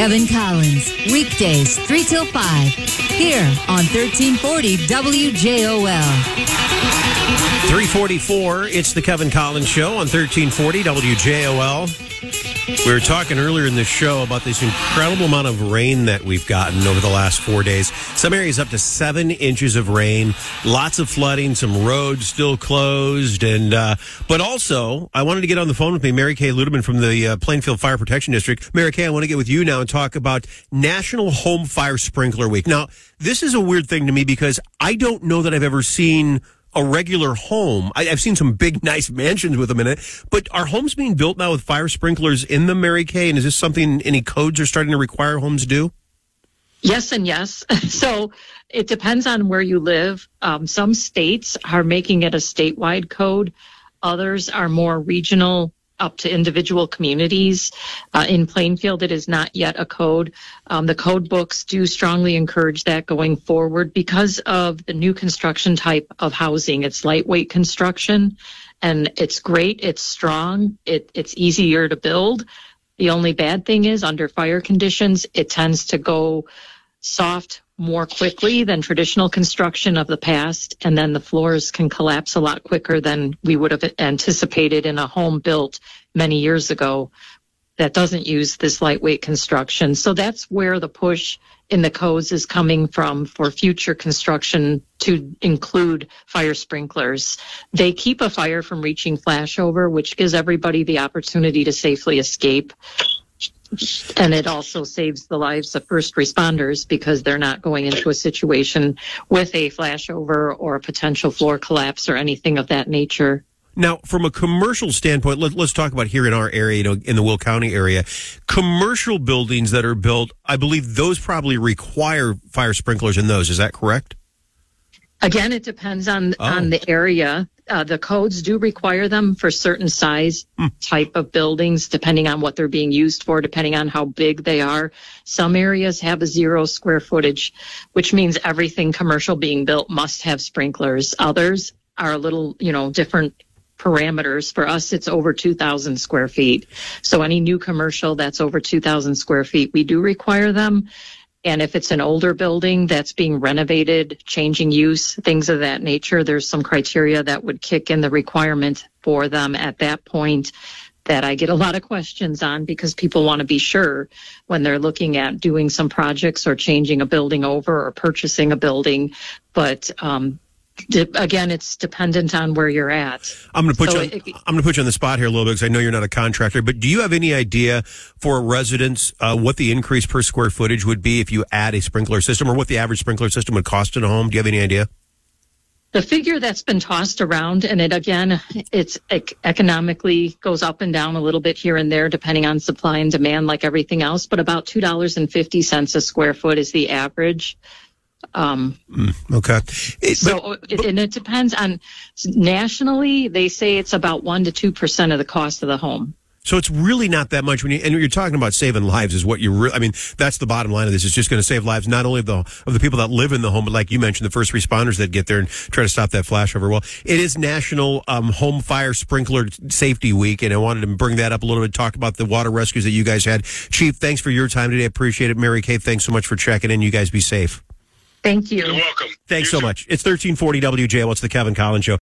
Kevin Collins, weekdays 3 till 5, here on 1340 WJOL. 3:44, it's the Kevin Collins Show on 1340 WJOL. We were talking earlier in the show about this incredible amount of rain that we've gotten over the last 4 days. Some areas up to 7 inches of rain, lots of flooding, some roads still closed. But also, I wanted to get on the phone with me, Mary Kay Ludeman from the Plainfield Fire Protection District. Mary Kay, I want to get with you now and talk about National Home Fire Sprinkler Week. Now, this is a weird thing to me because I don't know that I've ever seen a regular home. I've seen some big, nice mansions with them in it, but are homes being built now with fire sprinklers in them, Mary Kay? And is this something any codes are starting to require homes do? Yes and yes. So it depends on where you live. Some states are making it a statewide code. Others are more regional, up to individual communities. In Plainfield, it is not yet a code. The code books do strongly encourage that going forward because of the new construction type of housing. It's lightweight construction, and it's great. It's strong. It's easier to build. The only bad thing is under fire conditions, it tends to go soft more quickly than traditional construction of the past, and then the floors can collapse a lot quicker than we would have anticipated in a home built many years ago that doesn't use this lightweight construction. So that's where the push in the codes is coming from for future construction to include fire sprinklers. They keep a fire from reaching flashover, which gives everybody the opportunity to safely escape. And it also saves the lives of first responders because they're not going into a situation with a flashover or a potential floor collapse or anything of that nature. Now, from a commercial standpoint, let's talk about here in our area, in the Will County area, commercial buildings that are built, I believe those probably require fire sprinklers in those. Is that correct? Again, it depends on the area. The codes do require them for certain size type of buildings, depending on what they're being used for, depending on how big they are. Some areas have a 0 square footage, which means everything commercial being built must have sprinklers. Others are a little, different parameters. For us, it's over 2,000 square feet. So any new commercial that's over 2,000 square feet, we do require them. And if it's an older building that's being renovated, changing use, things of that nature, there's some criteria that would kick in the requirement for them at that point that I get a lot of questions on because people want to be sure when they're looking at doing some projects or changing a building over or purchasing a building. But again, it's dependent on where you're at. I'm going to put you on the spot here a little bit because I know you're not a contractor. But do you have any idea for residents what the increase per square footage would be if you add a sprinkler system, or what the average sprinkler system would cost in a home? Do you have any idea? The figure that's been tossed around, and it's economically goes up and down a little bit here and there depending on supply and demand, like everything else. But about $2.50 a square foot is the average. Okay. And it depends on nationally. They say it's about 1 to 2% of the cost of the home. So it's really not that much and you're talking about saving lives is what that's the bottom line of this. It's just going to save lives, not only of the people that live in the home, but like you mentioned, the first responders that get there and try to stop that flashover. Well, it is National Home Fire Sprinkler Safety Week, and I wanted to bring that up a little bit, talk about the water rescues that you guys had. Chief, thanks for your time today. I appreciate it. Mary Kay, thanks so much for checking in. You guys be safe. Thank you. You're welcome. Thanks so much. It's 1340 WJL. It's the Kevin Collins Show.